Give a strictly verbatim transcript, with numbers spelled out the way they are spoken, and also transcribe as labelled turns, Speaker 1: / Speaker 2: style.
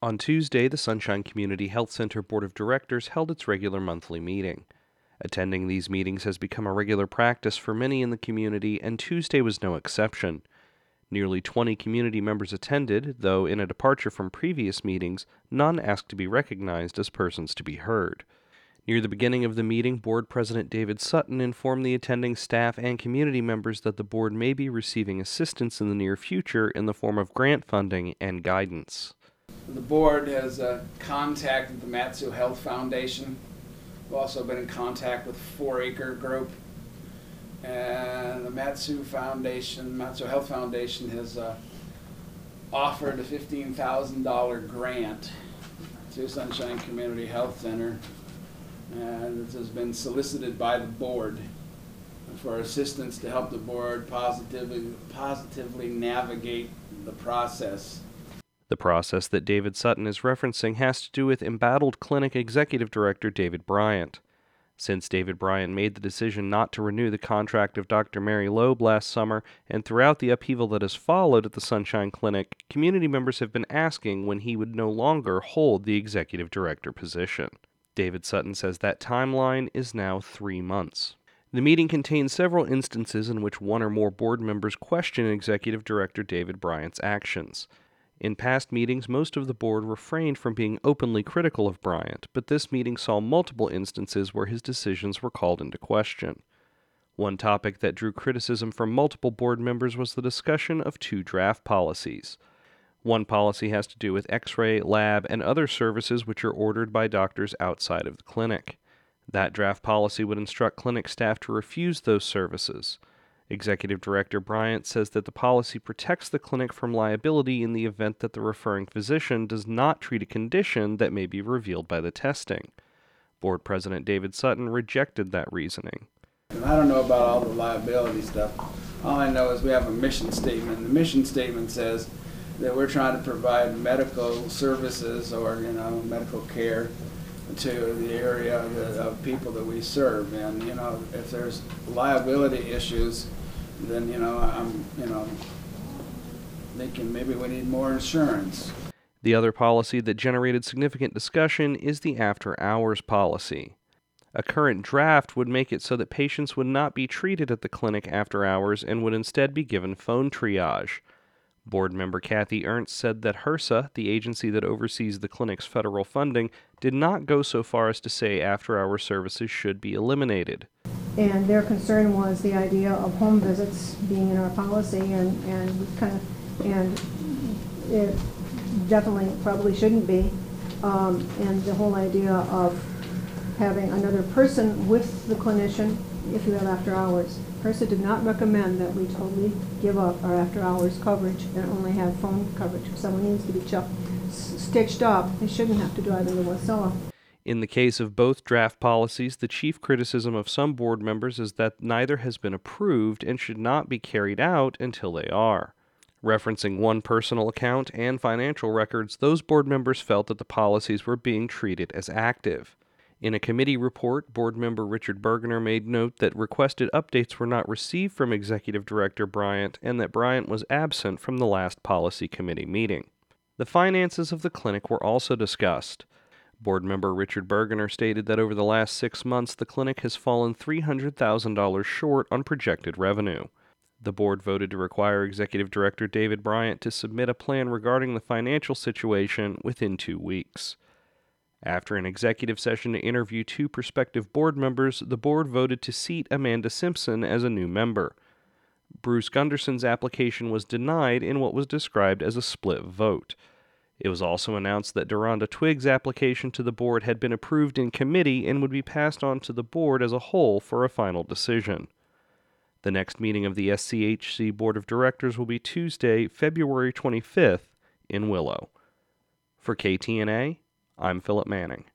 Speaker 1: On Tuesday, the Sunshine Community Health Center Board of Directors held its regular monthly meeting. Attending these meetings has become a regular practice for many in the community, and Tuesday was no exception. Nearly twenty community members attended, though in a departure from previous meetings, none asked to be recognized as persons to be heard. Near the beginning of the meeting, Board President David Sutton informed the attending staff and community members that the board may be receiving assistance in the near future in the form of grant funding and guidance.
Speaker 2: The board has uh, contacted the Mat-Su Health Foundation. We've also been in contact with four acre Group. And the Mat-Su Foundation, Mat-Su Health Foundation has uh, offered a fifteen thousand dollars grant to Sunshine Community Health Center. And this has been solicited by the board for assistance to help the board positively, positively navigate the process.
Speaker 1: The process that David Sutton is referencing has to do with embattled clinic executive director David Bryant. Since David Bryant made the decision not to renew the contract of Doctor Mary Loeb last summer, and throughout the upheaval that has followed at the Sunshine Clinic, community members have been asking when he would no longer hold the executive director position. David Sutton says that timeline is now three months. The meeting contains several instances in which one or more board members question Executive Director David Bryant's actions. In past meetings, most of the board refrained from being openly critical of Bryant, but this meeting saw multiple instances where his decisions were called into question. One topic that drew criticism from multiple board members was the discussion of two draft policies. One policy has to do with X-ray, lab, and other services which are ordered by doctors outside of the clinic. That draft policy would instruct clinic staff to refuse those services. Executive Director Bryant says that the policy protects the clinic from liability in the event that the referring physician does not treat a condition that may be revealed by the testing. Board President David Sutton rejected that reasoning.
Speaker 2: And I don't know about all the liability stuff. All I know is we have a mission statement. The mission statement says that we're trying to provide medical services or, you know, medical care to the area of, of people that we serve. And, you know, if there's liability issues, then, you know, I'm, you know, thinking maybe we need more insurance.
Speaker 1: The other policy that generated significant discussion is the after-hours policy. A current draft would make it so that patients would not be treated at the clinic after hours and would instead be given phone triage. Board member Kathy Ernst said that HRSA, the agency that oversees the clinic's federal funding, did not go so far as to say after-hour services should be eliminated.
Speaker 3: And their concern was the idea of home visits being in our policy, and, and kind of, and it definitely probably shouldn't be. Um, and the whole idea of having another person with the clinician if you have after hours. HRSA did not recommend that we totally give up our after hours coverage and only have phone coverage. If someone needs to be ch- stitched up, they shouldn't have to drive into Wasilla.
Speaker 1: In the case of both draft policies, the chief criticism of some board members is that neither has been approved and should not be carried out until they are. Referencing one personal account and financial records, those board members felt that the policies were being treated as active. In a committee report, board member Richard Bergener made note that requested updates were not received from Executive Director Bryant and that Bryant was absent from the last policy committee meeting. The finances of the clinic were also discussed. Board member Richard Bergener stated that over the last six months, the clinic has fallen three hundred thousand dollars short on projected revenue. The board voted to require Executive Director David Bryant to submit a plan regarding the financial situation within two weeks. After an executive session to interview two prospective board members, the board voted to seat Amanda Simpson as a new member. Bruce Gunderson's application was denied in what was described as a split vote. It was also announced that Deronda Twiggs' application to the board had been approved in committee and would be passed on to the board as a whole for a final decision. The next meeting of the S C H C Board of Directors will be Tuesday, February twenty-fifth in Willow. For K T N A, I'm Philip Manning.